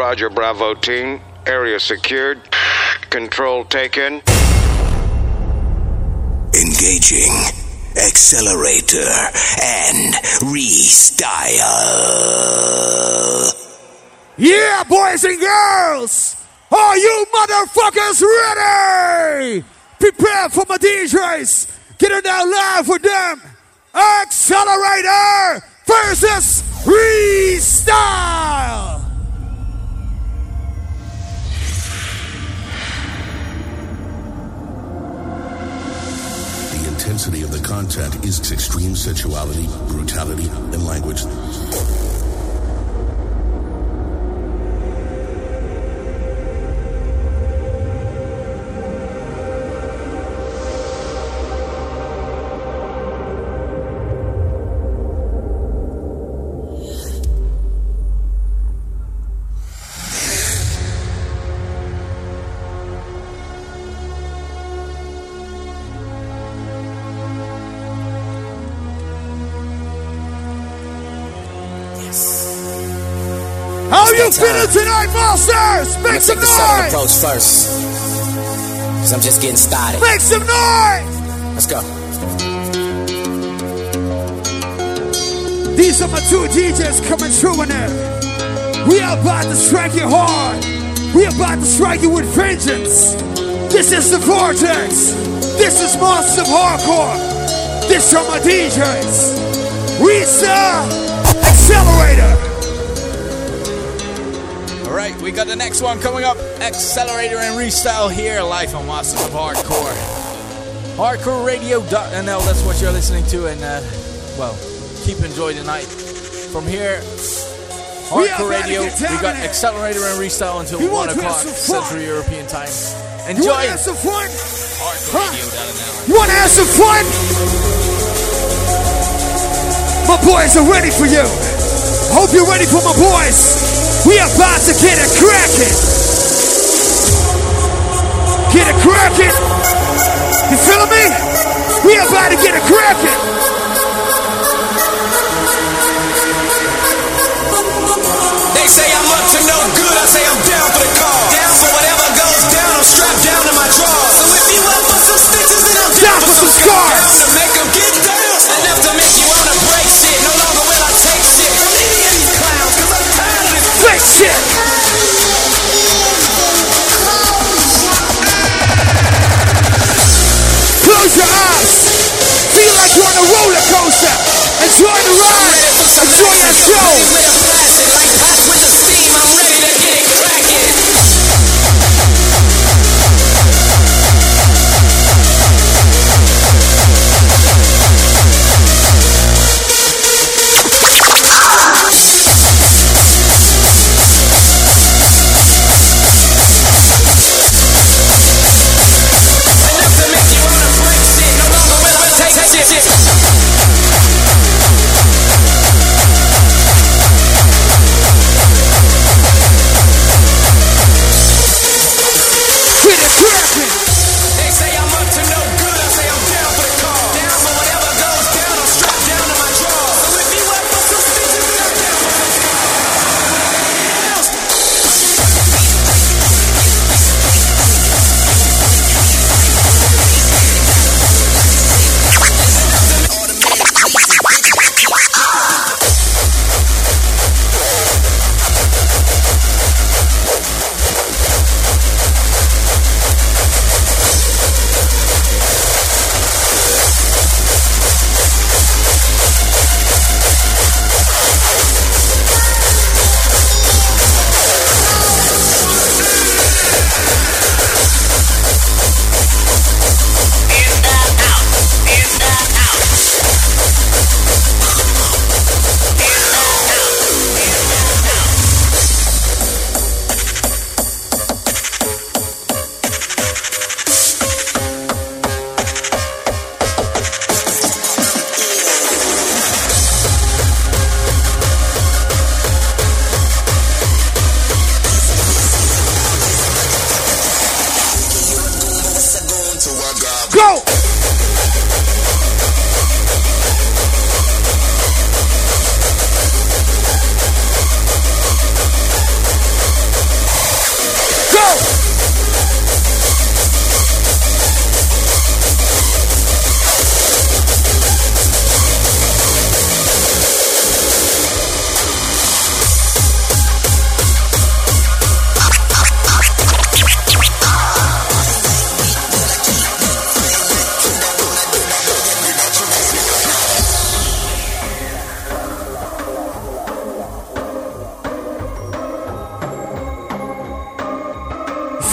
Roger, Bravo team. Area secured. Control taken. Engaging. Accelerator and restyle. Yeah, boys and girls! Are you motherfuckers ready? Prepare for my DJs. Get it down live with them. Accelerator versus Restyle. The intensity of the content is extreme sexuality, brutality, and language. How you feeling tonight, monsters? Make some noise! Approach first, cause I'm just getting started. Make some noise! Let's go. These are my two DJs coming through in there. We are about to strike you hard. We are about to strike you with vengeance. This is the Vortex. This is Monsters of Hardcore. This are my DJs. Restyle, Accelerator. Alright, we got the next one coming up. Accelerator and Restyle here, live on Masters of Hardcore. HardcoreRadio.nl, that's what you're listening to, and well, keep enjoying the night. From here, Hardcore Radio, we got Accelerator and Restyle until 1 o'clock Central European time. Enjoy! You want to have some fun? HardcoreRadio.nl. You want to have some fun? My boys are ready for you. Hope you're ready for my boys. We about to get it cracking. Get it cracking. You feeling me? We about to get it cracking. They say I'm up to no good. I say I'm down for the cause. Down for whatever goes down. I'm strapped down to my drawers. So if you up for some stitches, then I'm down for some scars. To make them get down. Enough to make you wanna break shit. No longer will I take shit from any of these clowns. Cause I'm tired of this fake shit. Close your eyes. Feel like you're on a roller coaster. Enjoy the ride. Enjoy the show. with a flash it like pots with the steam. I'm ready to get it cracking.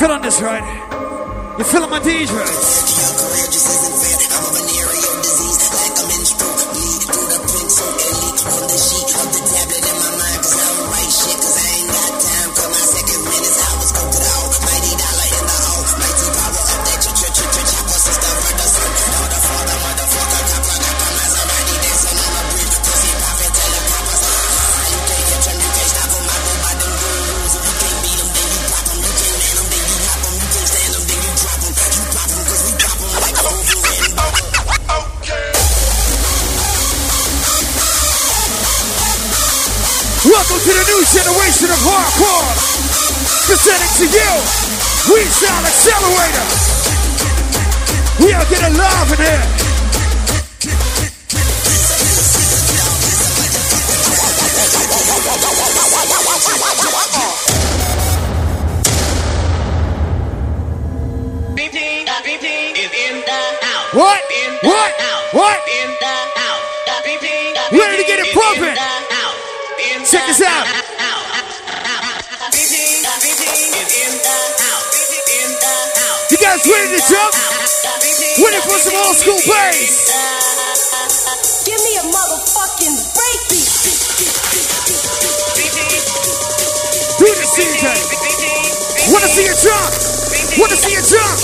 feeling this, right? You feeling my DJs? Welcome to the new generation of hardcore. Presenting to you, Freestyle Accelerator. We are getting live in here. BP is in the house. What? In the What? house. What? In the house. BP Ready to get it pumping. Check this out. You guys ready to jump? Ready for some old school bass? Give me a motherfucking breakbeat. Do this, CJ. Wanna see you jump? Wanna see you jump?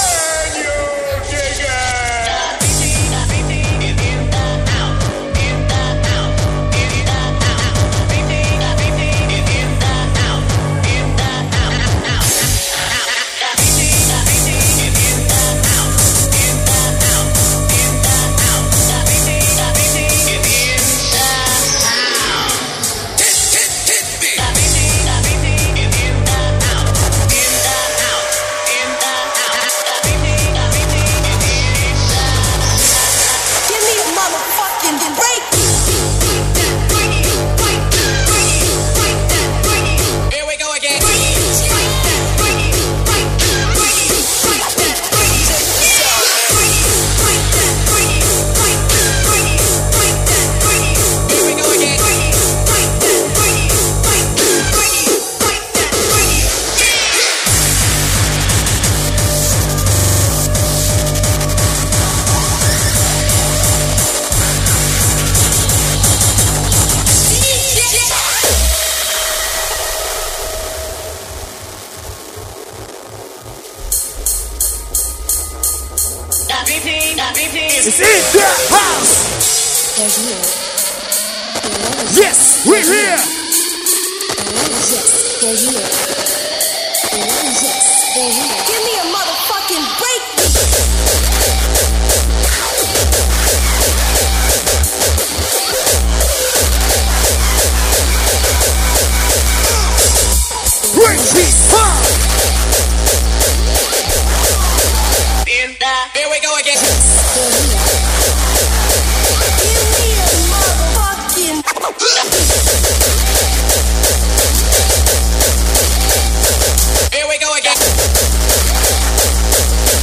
It's in the house. Yes, we're here. Give me a motherfucking breakbeat. Breakbeat, huh? Here we go again. Give me a motherfucking. Here we go again.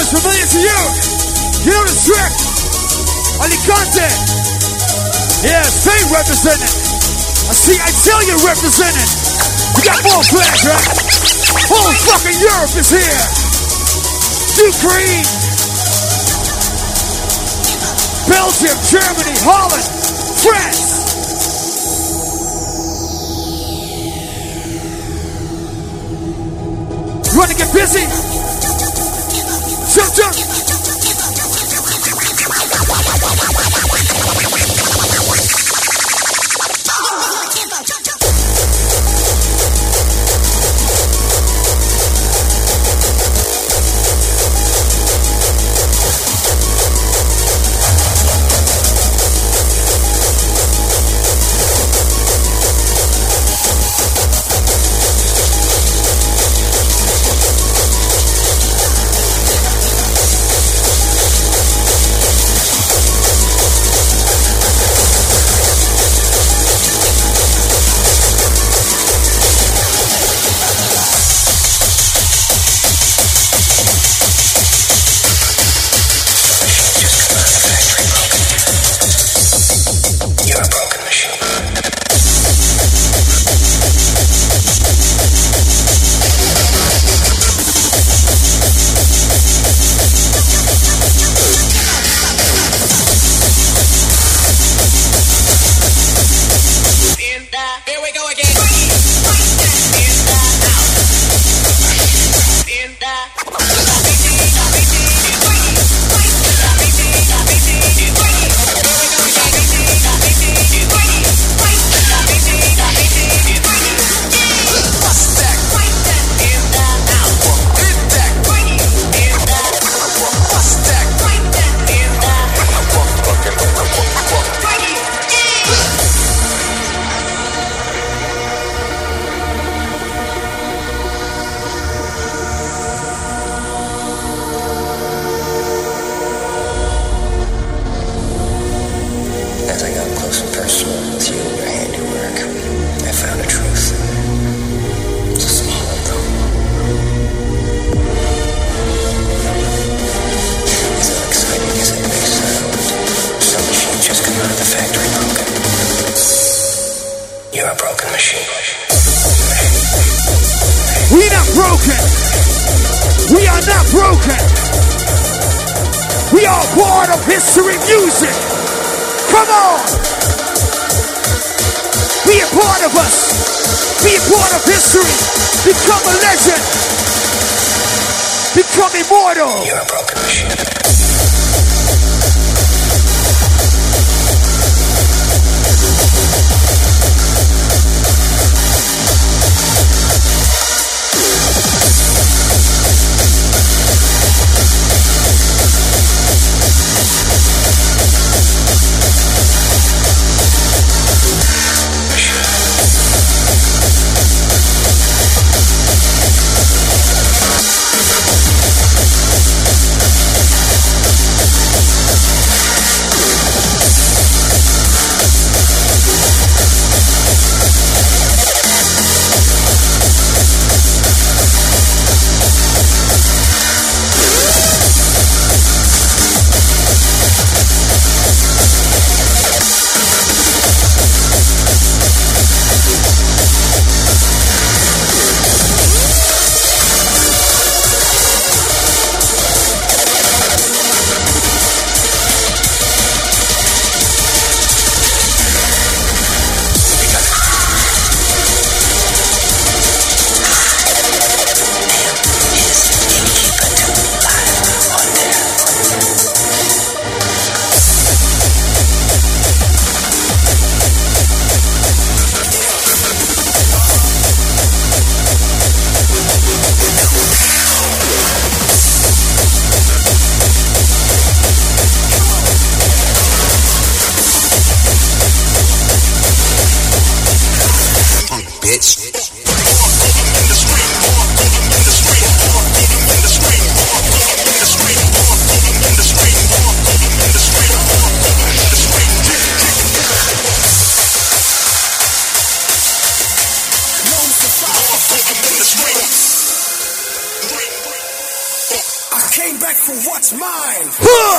is familiar to you. You know the trick. Alicante. Yeah, Spain representing. I see Italia representing. We got more flags, right? Whole fucking Europe is here. Ukraine. Belgium, Germany, Holland, France. You want to get busy? Jump, jump. came back for what's mine.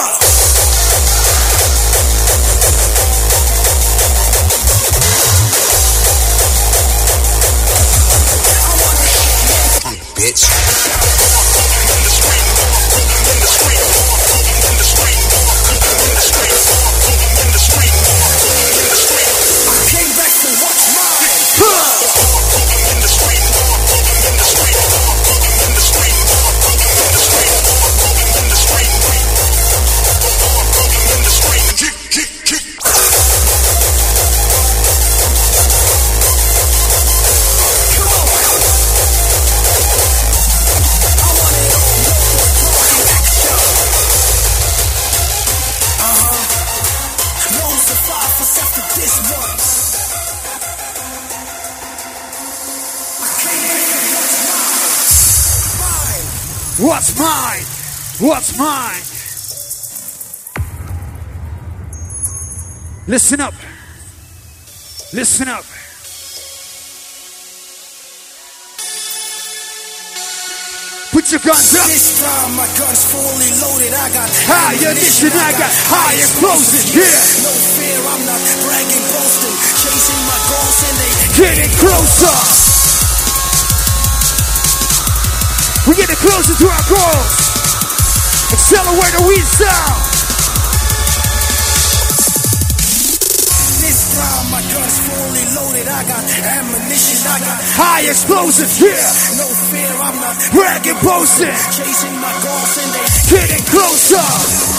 Bitch. What's mine? What's mine? Listen up. Listen up. Put your guns up. This time my gun's fully loaded. I got high ammunition, I got high explosives. Yeah. No fear, I'm not bragging, boasting, chasing my goals and they getting closer. We're getting closer to our goals. Accelerate the weed sound. This time my gun's fully loaded. I got ammunition. I got high explosives. Yeah. No fear, I'm not bragging, boasting, chasing my goals and they getting closer.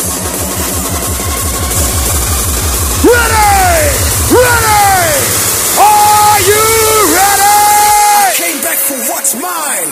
Ready? Ready? Are you ready? I came back for what's mine.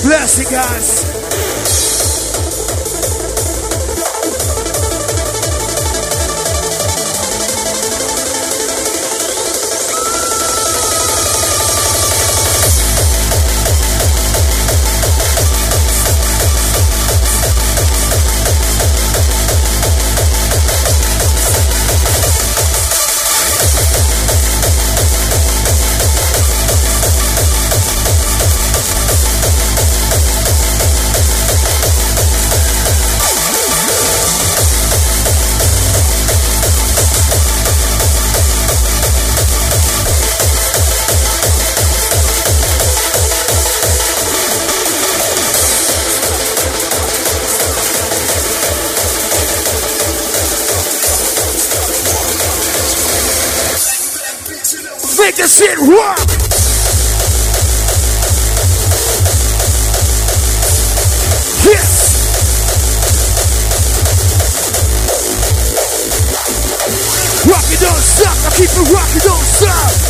blessing, guys. Make this shit work! Yes! Rock it, don't stop, I keep it rocking, don't stop!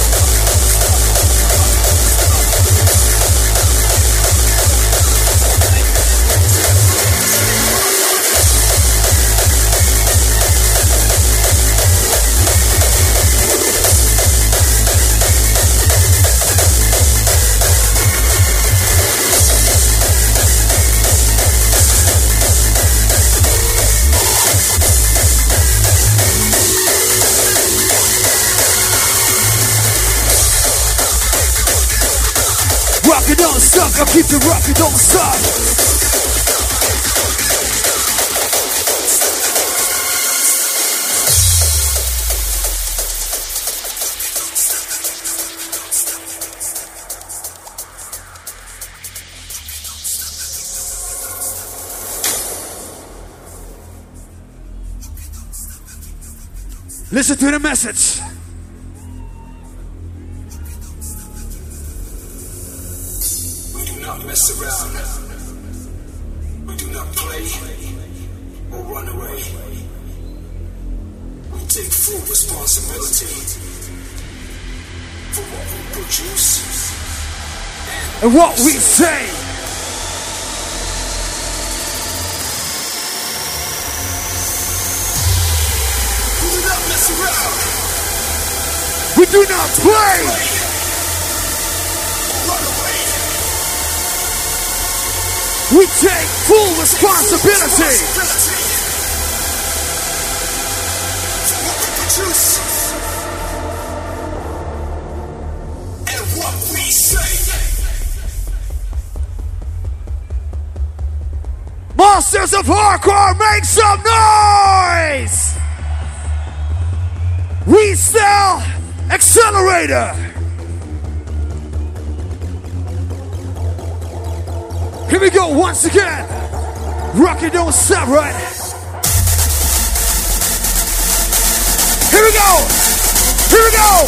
Rock it, don't stop, I'll keep it rocking, don't stop. Listen to the message. We do not mess around. We do not play or run away. We take full responsibility for what we produce and what we say. We do not play. We take full responsibility. And what we say. Monsters of Hardcore, make some noise! We sell Accelerator. Here we go once again. Rock it, don't stop, right? Here we go. Here we go.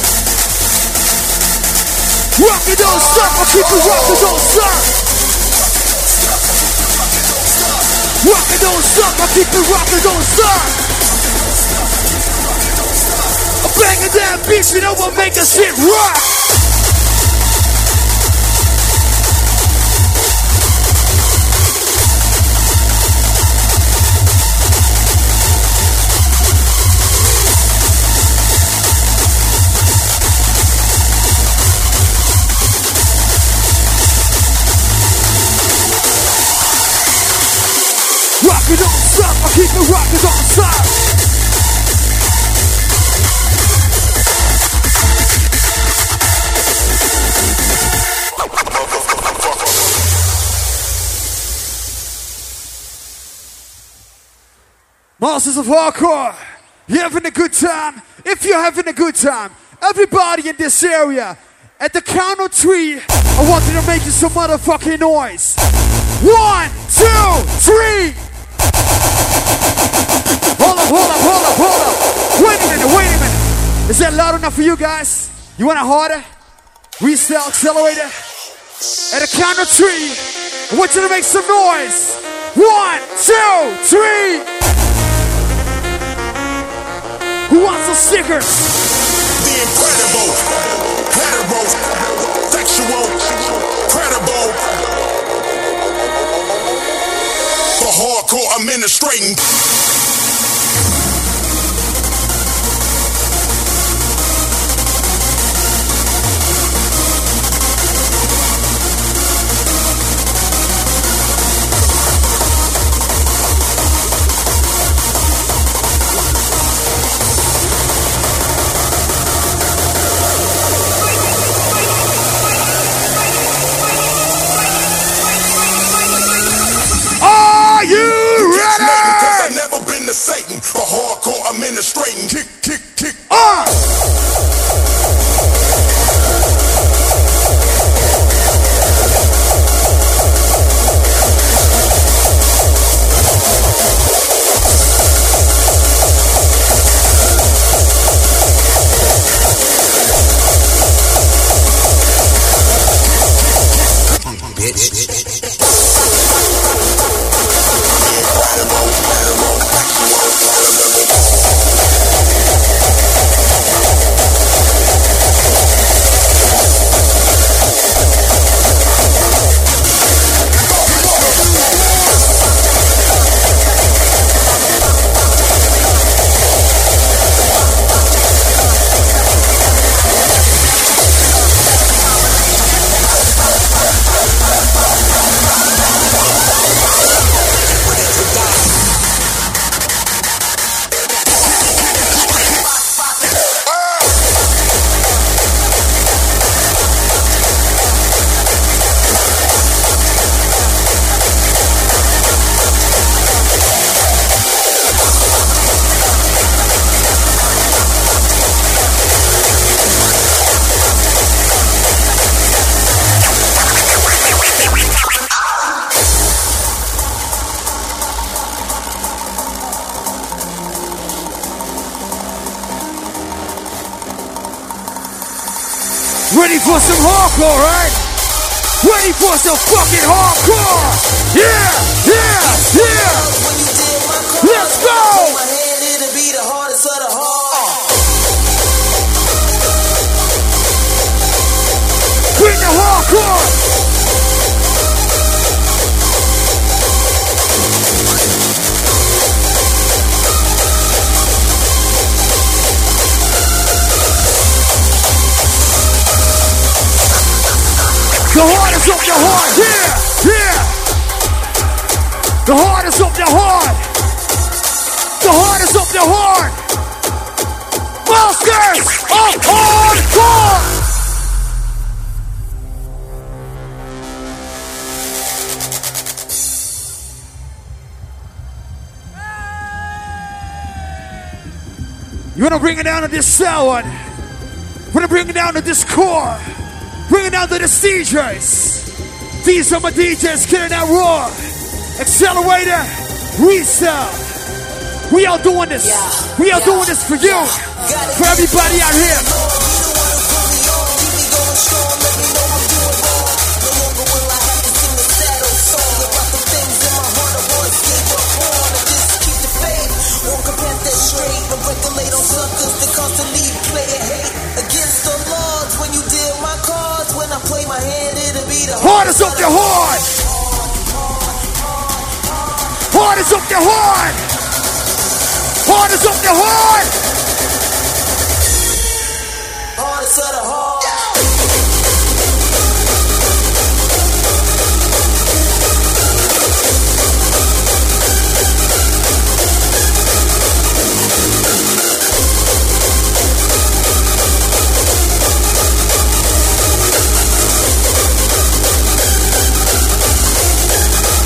Rock it, don't stop. I'll keep it rockin', don't stop. Rock it, don't stop. I'll keep it rockin', don't stop. Bang a damn beat, you know what make a shit rock. Rock it, don't stop, I'll keep it rockin', don't stop. Masters of Hardcore, you having a good time? If you're having a good time, everybody in this area, at the count of 3, I want you to make some motherfucking noise. 1, 2, 3. Hold up. Wait a minute. Is that loud enough for you guys? You want it harder? Resell Accelerator. At the count of 3, I want you to make some noise. 1, 2, 3. Who wants a sticker? The incredible, sexual, credible, for hardcore administrating. Satan for hardcore administrating. Kick, kick, kick. Ready for some hardcore, right? Ready for some fucking hardcore? Yeah, yeah, yeah. Let's go. Bring the hardcore. The hardest of the heart, yeah, yeah. The hardest of the heart. The hardest of the heart. Masters of hardcore. You wanna bring it down to this sound? Wanna bring it down to this core? Bring it down to the DJs. These are my DJs killing that raw. Accelerator, Resell. We are doing this. We are doing this for you. For everybody out here. Hardest of the heart. Hardest of the heart. Hardest of the heart. Hardest of the heart.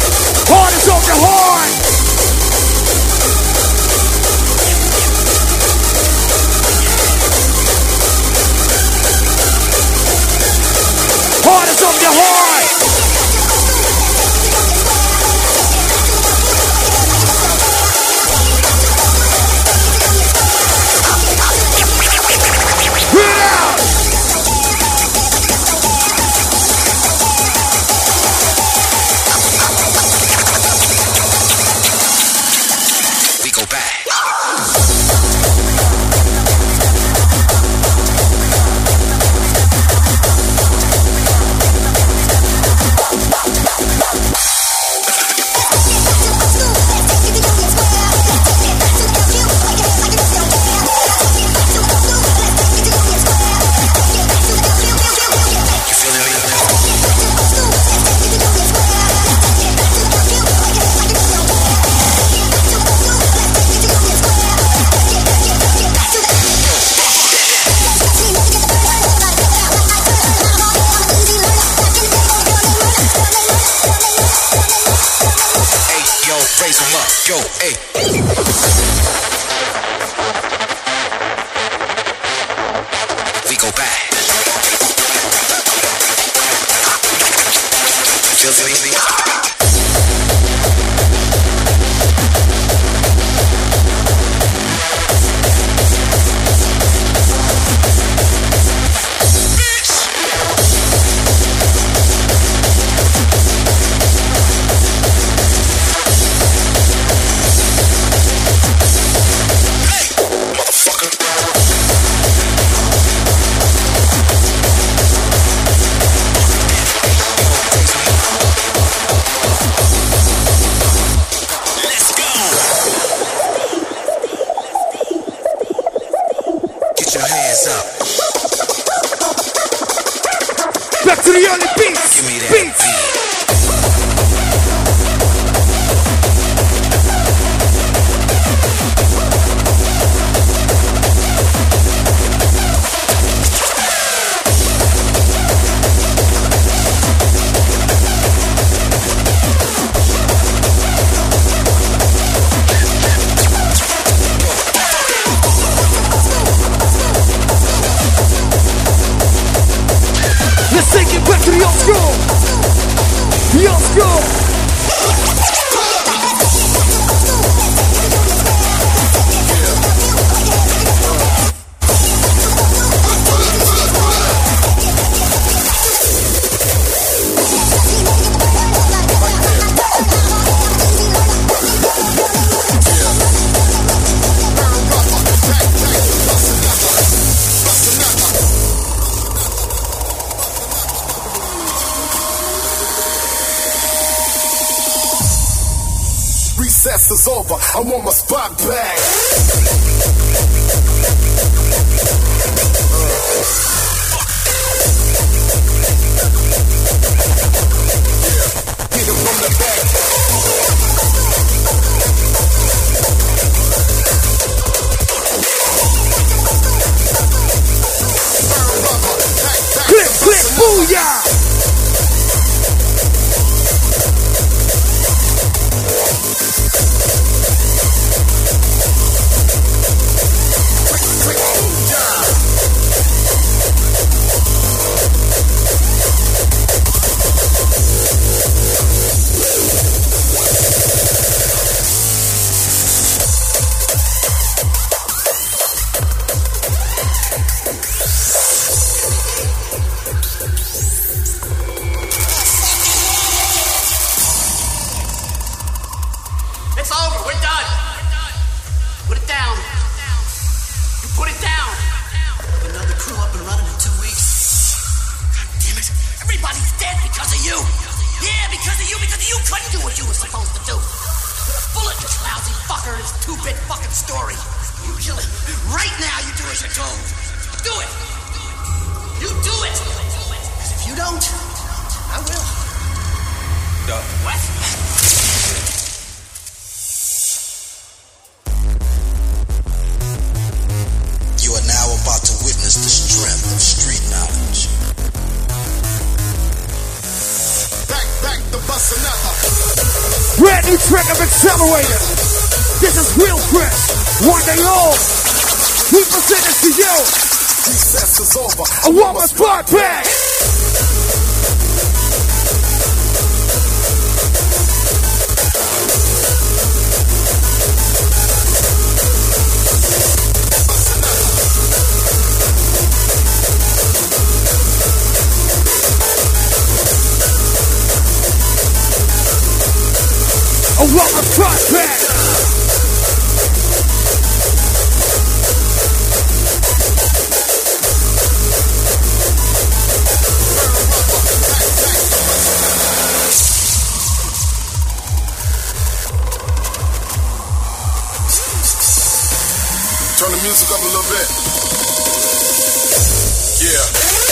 Hardest of the heart. raise them up. Yo, hey. We go back. Feel me? Back to the early beats. Give me that beats. Let's take it back to the old school. The old school. Recess is over, I want my spot back. Hit him from the back. Click, click, booyah! It's over. We're done. Put it down. Put it down. Another crew up and running in 2 weeks. God damn it. Everybody's dead because of you. Yeah, because of you. Because you couldn't do what you were supposed to do. Put a bullet in this lousy fucker in his 2-bit fucking story. You kill him. Right now, you do as you're told. Do it. You do it. Because if you don't, I will. What? You are now about to witness the strength of street knowledge. Back the bus another. Brand new track of Accelerator. This is real fresh. One day old. We present it to you. Recess is over, I want my spot back. I want my spot back. Turn the music up a little bit. Yeah.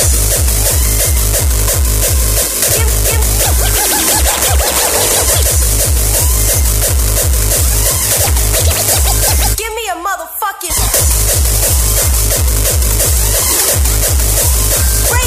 Give me a motherfucking break.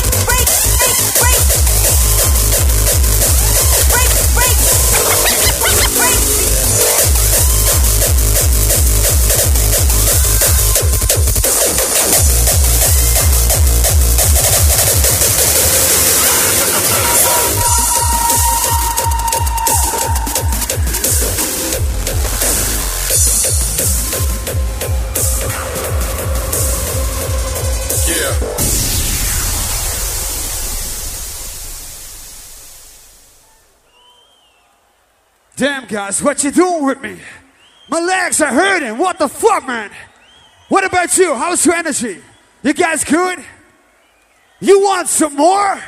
Damn, guys, what you doing with me? My legs are hurting. What the fuck, man? What about you? How's your energy? You guys good? You want some more?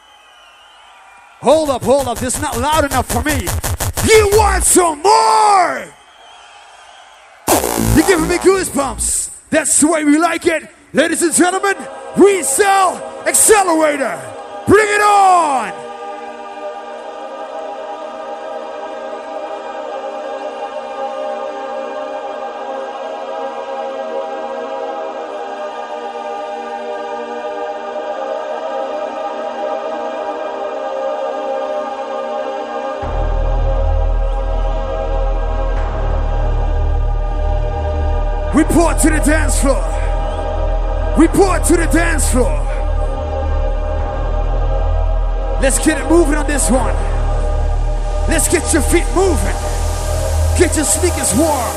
Hold up. This is not loud enough for me. You want some more? You're giving me goosebumps. That's the way we like it. Ladies and gentlemen, Resell Accelerator. Bring it on! Report to the dance floor. Report to the dance floor. Let's get it moving on this one. Let's get your feet moving. Get your sneakers warm.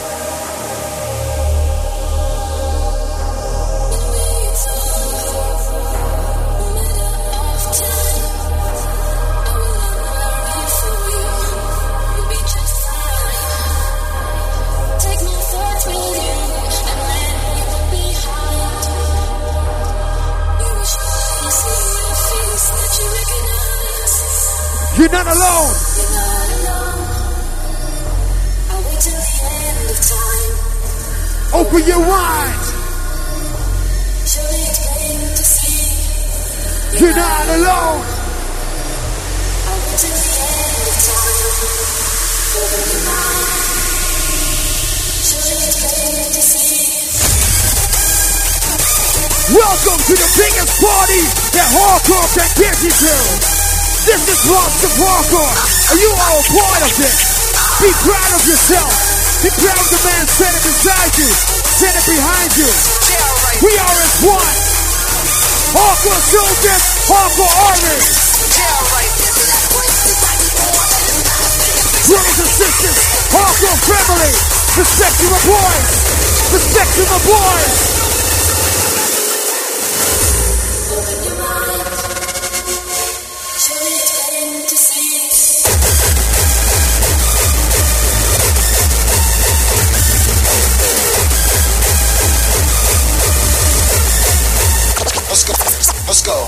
You're not alone. Open your mind. You're not alone. Welcome to the biggest party that hardcore can get you to. This is Lost of Hardcore. Are you all part of this? Be proud of yourself. Be proud of the man standing beside you, standing behind you. We are as one. Hardcore soldiers, hardcore army. Brothers and sisters, hardcore family. Respect to my boys. Respect to my boys. Let's go.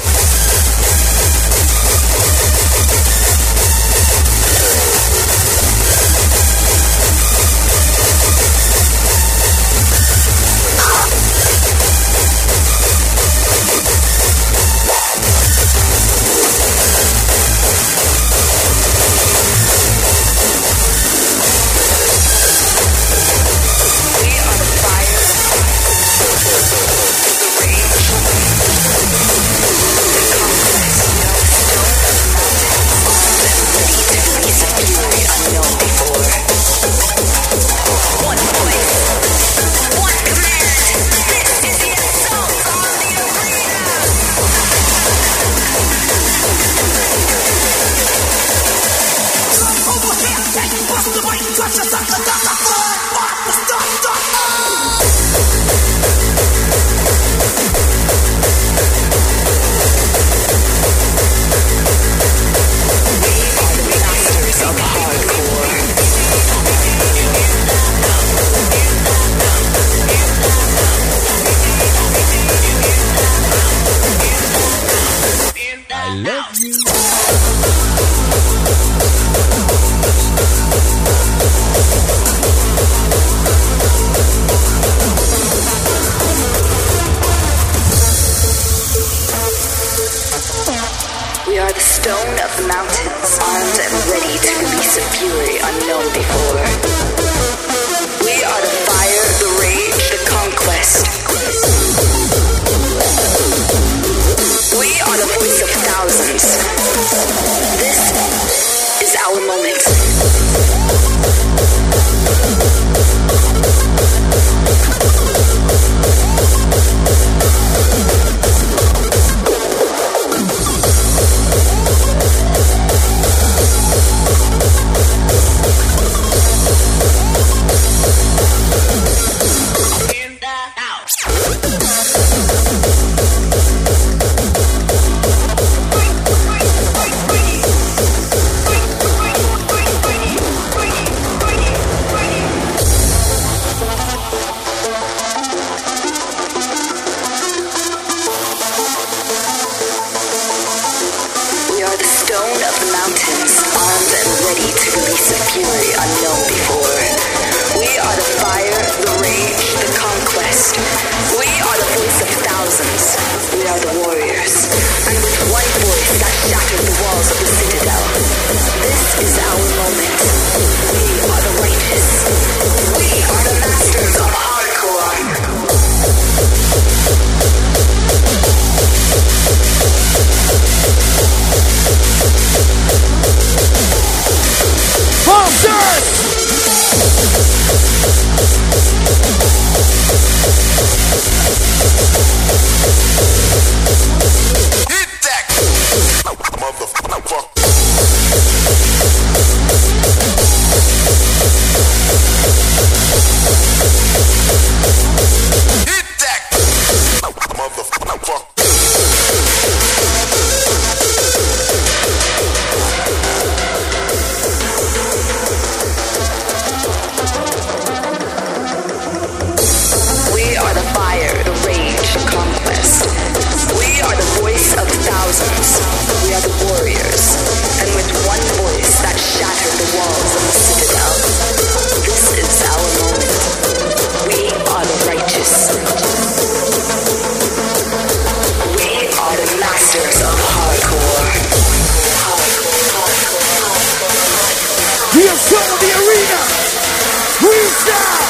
ready to release a fury unknown before. We are the fire, the rage, the conquest. We are the voice of thousands. We are the warriors. And with one voice that shattered the walls of the citadel. This is our moment. We are the righteous. We are the masters of hardcore. Monsters! Hit that motherfucker. Hit that motherfucker. We are the fire, the rage, the conquest. We are the voice of thousands. We are the warriors. And with one voice that shattered the walls of the citadel. This is our moment. We are the righteous. We are the masters of hardcore. We have shown the arena. Freestyle.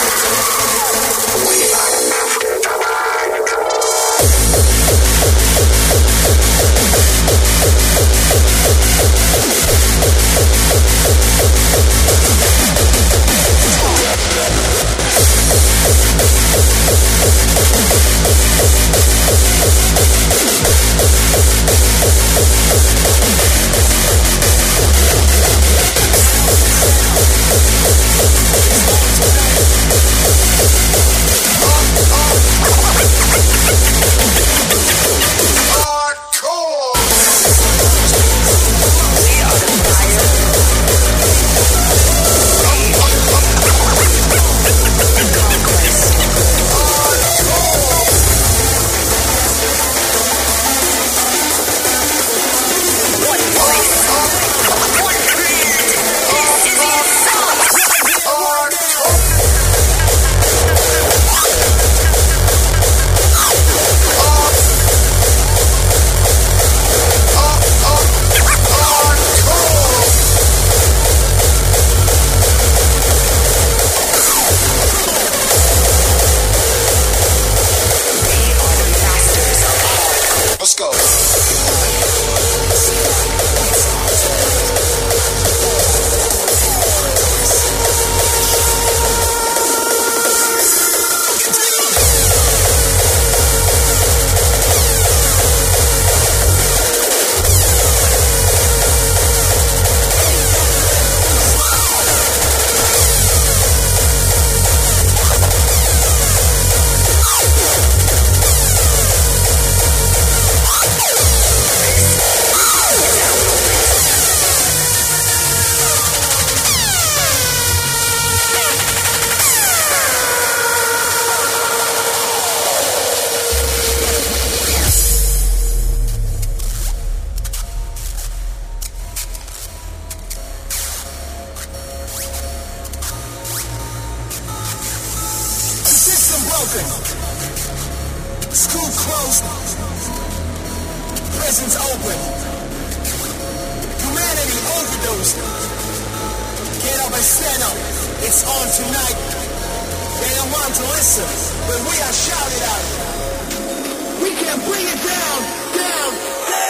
broken. School closed. Prisons open. Humanity overdosed. Get up and stand up. It's on tonight. They don't want to listen, but we are shouted out. We can bring it down, down, down.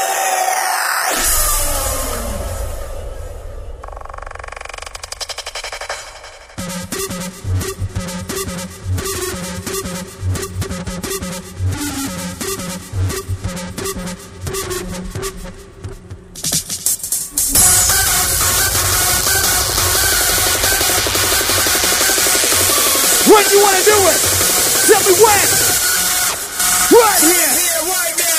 When you wanna do it? Tell me when. Right here. Right now.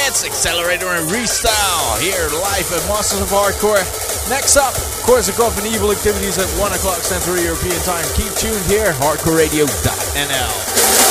It's Accelerator and Restyle here live at Masters of Hardcore. Next up, Korsakoff and Evil Activities at 1 o'clock Central European Time. Keep tuned here, hardcoreradio.nl.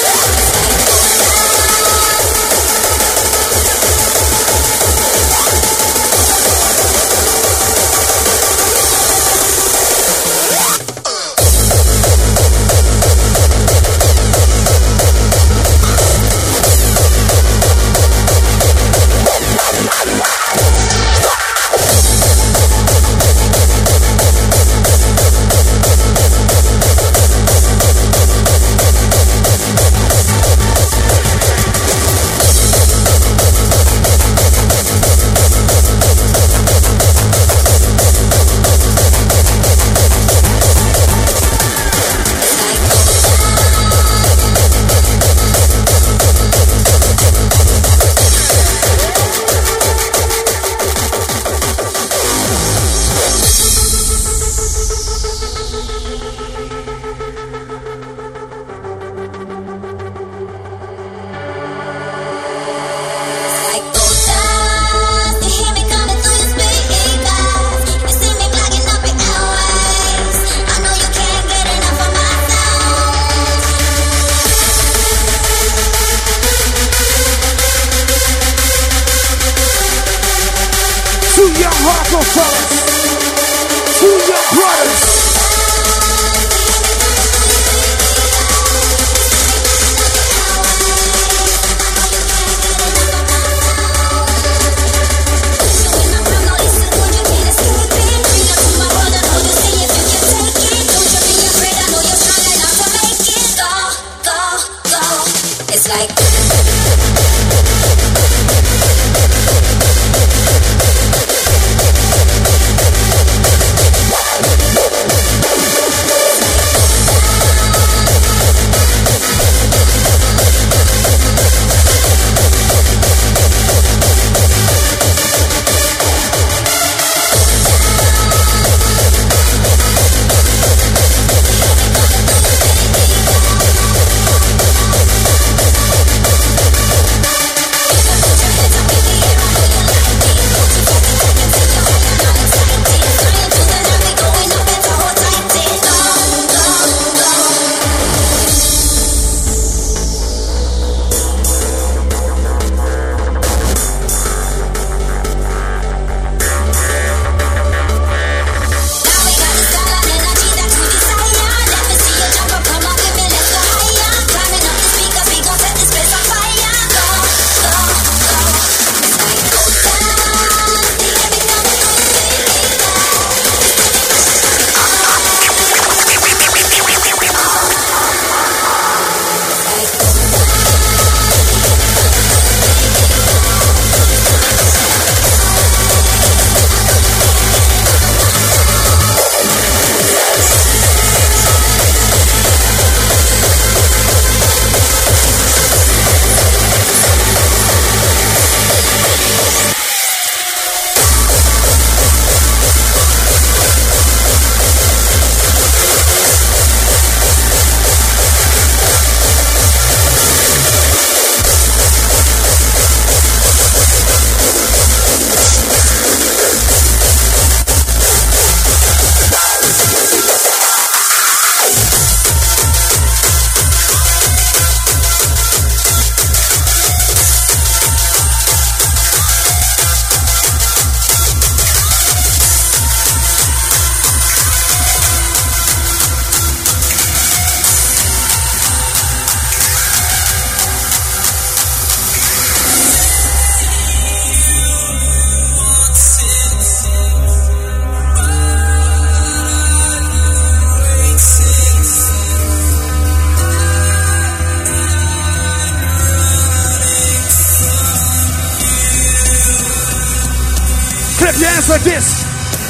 Clap your hands like this.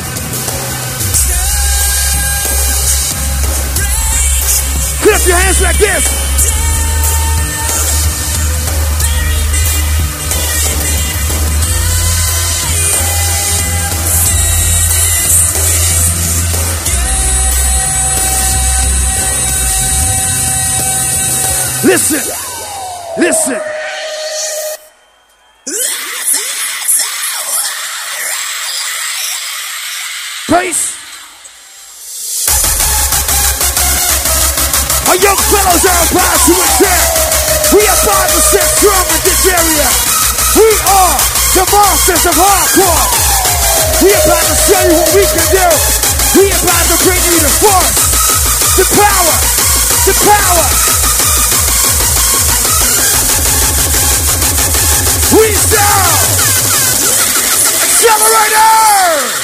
Clap your hands like this. Listen. Listen. Bass. Our young fellows are about to attack. We are about to set drum in this area. We are the masters of hardcore. We are about to show you what we can do. We are about to bring you the force, the power, the power. We down. Accelerator.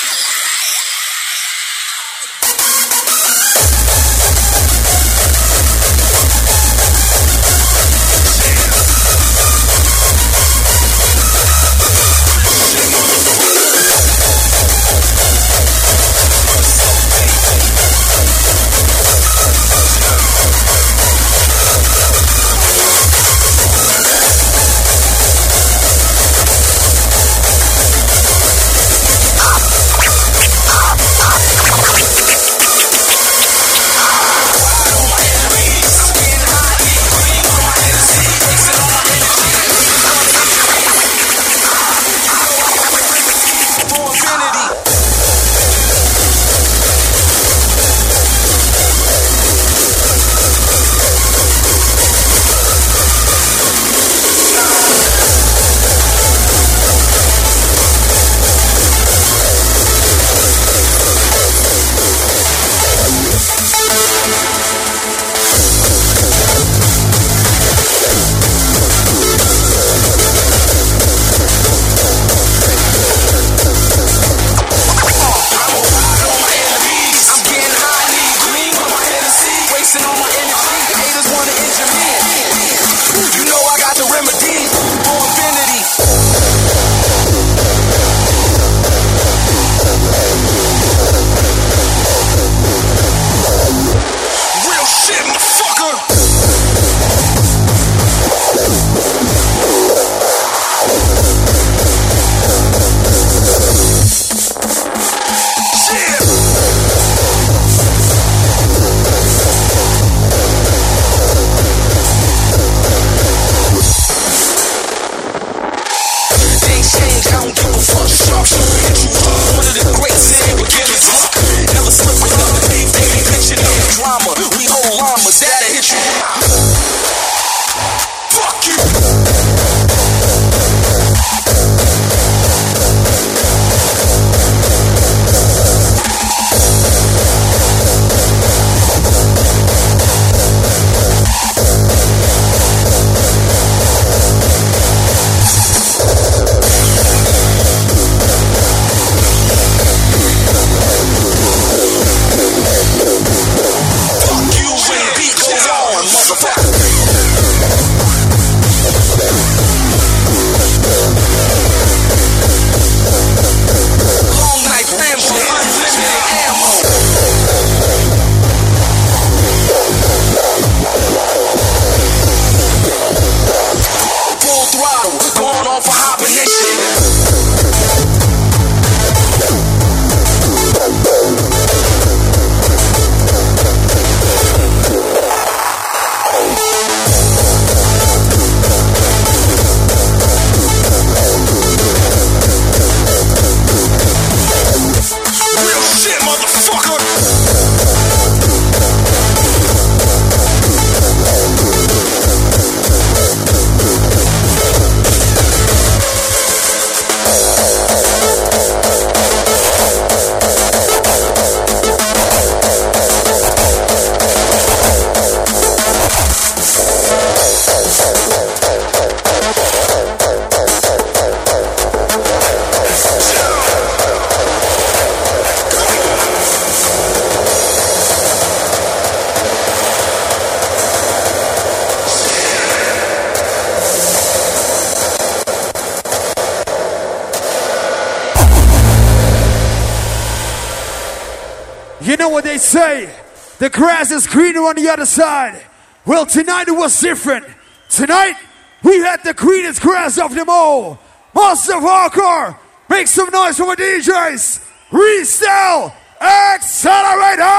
You know what they say, the grass is greener on the other side. Well, tonight it was different. Tonight, we had the greenest grass of them all. Master of Hardcore, make some noise for my DJs. Resell Accelerator!